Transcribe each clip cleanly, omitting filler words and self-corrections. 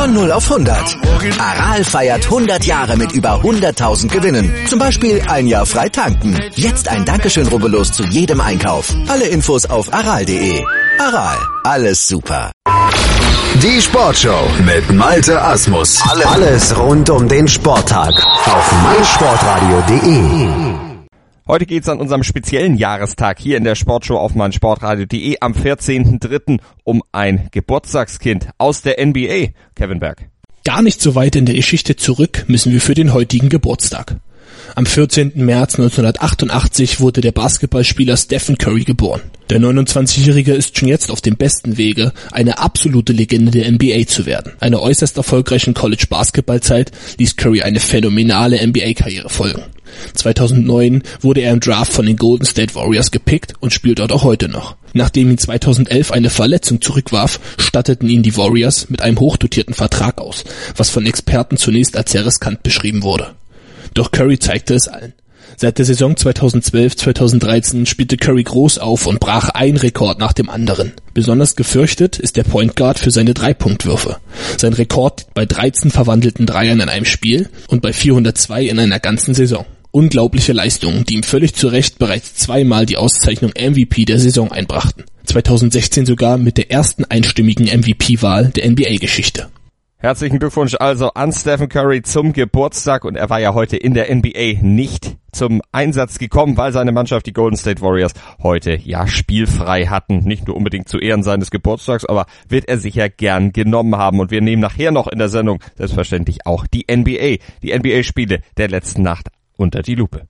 Von 0 auf 100. Aral feiert 100 Jahre mit über 100.000 Gewinnen. Zum Beispiel ein Jahr frei tanken. Jetzt ein Dankeschön, rubbellos zu jedem Einkauf. Alle Infos auf aral.de. Aral, alles super. Die Sportshow mit Malte Asmus. Alles rund um den Sporttag auf meinsportradio.de. Heute geht's an unserem speziellen Jahrestag hier in der Sportshow auf meinsportradio.de am 14.03. um ein Geburtstagskind aus der NBA. Kevin Berg. Gar nicht so weit in der Geschichte zurück müssen wir für den heutigen Geburtstag. Am 14. März 1988 wurde der Basketballspieler Stephen Curry geboren. Der 29-Jährige ist schon jetzt auf dem besten Wege, eine absolute Legende der NBA zu werden. Einer äußerst erfolgreichen College-Basketballzeit ließ Curry eine phänomenale NBA-Karriere folgen. 2009 wurde er im Draft von den Golden State Warriors gepickt und spielt dort auch heute noch. Nachdem ihn 2011 eine Verletzung zurückwarf, statteten ihn die Warriors mit einem hochdotierten Vertrag aus, was von Experten zunächst als sehr riskant beschrieben wurde. Doch Curry zeigte es allen. Seit der Saison 2012-2013 spielte Curry groß auf und brach einen Rekord nach dem anderen. Besonders gefürchtet ist der Point Guard für seine Dreipunktwürfe. Sein Rekord liegt bei 13 verwandelten Dreiern in einem Spiel und bei 402 in einer ganzen Saison. Unglaubliche Leistungen, die ihm völlig zu Recht bereits zweimal die Auszeichnung MVP der Saison einbrachten. 2016 sogar mit der ersten einstimmigen MVP-Wahl der NBA-Geschichte. Herzlichen Glückwunsch also an Stephen Curry zum Geburtstag, und er war ja heute in der NBA nicht zum Einsatz gekommen, weil seine Mannschaft, die Golden State Warriors, heute ja spielfrei hatten. Nicht nur unbedingt zu Ehren seines Geburtstags, aber wird er sicher gern genommen haben. Und wir nehmen nachher noch in der Sendung selbstverständlich auch die NBA-Spiele der letzten Nacht unter die Lupe.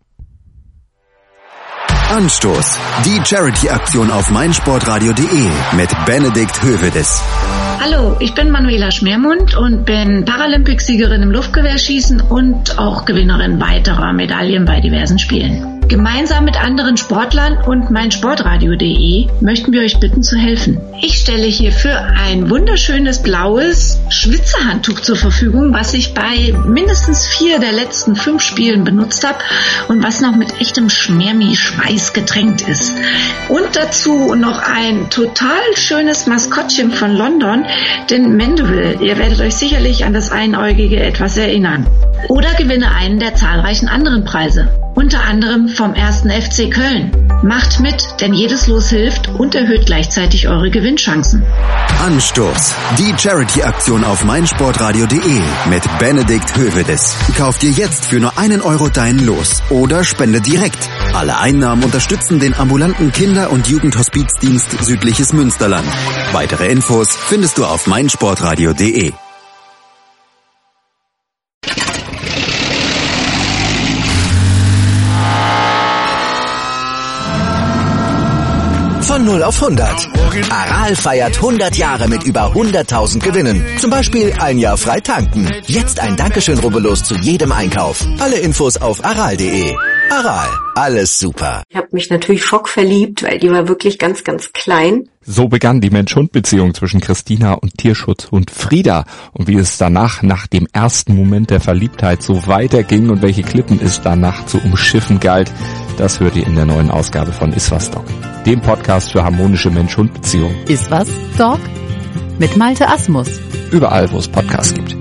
Anstoß. Die Charity-Aktion auf meinsportradio.de mit Benedikt Hövedes. Hallo, ich bin Manuela Schmermund und bin Paralympicsiegerin im Luftgewehrschießen und auch Gewinnerin weiterer Medaillen bei diversen Spielen. Gemeinsam mit anderen Sportlern und meinsportradio.de möchten wir euch bitten zu helfen. Ich stelle hierfür ein wunderschönes blaues Schwitzerhandtuch zur Verfügung, was ich bei mindestens 4 der letzten 5 Spielen benutzt habe und was noch mit echtem Schmermi-Schweiß getränkt ist. Und dazu noch ein total schönes Maskottchen von London, den Mandeville. Ihr werdet euch sicherlich an das Einäugige etwas erinnern. Oder gewinne einen der zahlreichen anderen Preise. Unter anderem vom 1. FC Köln. Macht mit, denn jedes Los hilft und erhöht gleichzeitig eure Gewinnchancen. Anstoß. Die Charity-Aktion auf meinsportradio.de mit Benedikt Hövedes. Kauf dir jetzt für nur 1 Euro dein Los oder spende direkt. Alle Einnahmen unterstützen den ambulanten Kinder- und Jugendhospizdienst Südliches Münsterland. Weitere Infos findest du auf meinsportradio.de. Von 0 auf 100. Aral feiert 100 Jahre mit über 100.000 Gewinnen. Zum Beispiel ein Jahr frei tanken. Jetzt ein Dankeschön, rubbellos zu jedem Einkauf. Alle Infos auf aral.de. Aral, alles super. Ich habe mich natürlich schockverliebt, weil die war wirklich ganz, ganz klein. So begann die Mensch-Hund-Beziehung zwischen Christina und Tierschutzhund Frieda. Und wie es danach, nach dem ersten Moment der Verliebtheit, so weiterging und welche Klippen es danach zu umschiffen galt, das hört ihr in der neuen Ausgabe von Iswas Dog, dem Podcast für harmonische Mensch-Hund-Beziehungen. Iswas Dog mit Malte Asmus. Überall, wo es Podcasts gibt.